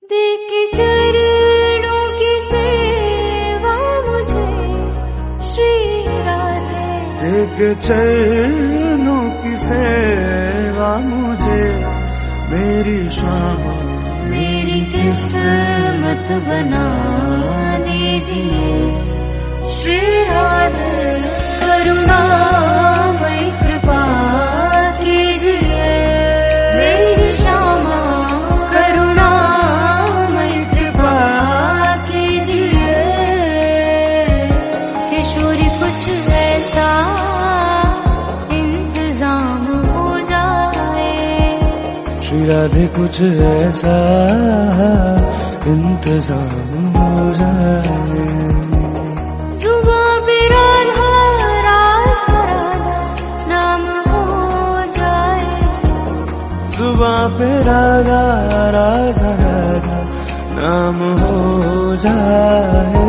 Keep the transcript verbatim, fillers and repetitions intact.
देके चरणों की सेवा मुझे श्री राधे, देके चरणों की सेवा मुझे मेरी श्यामा, मेरी किस्मत बना दीजिए श्री राधे। करुणामयी कृपा कीजिए मेरी श्यामा, करुणामयी कृपा कीजिए। किशोरी कुछ ऐसा इंतजाम हो जाए, श्री राधे कुछ ऐसा इंतजाम हो जाए। जुबां पे राधा राधा राधा नाम हो जाए, जुबां पे राधा राधा राधा नाम हो जाए।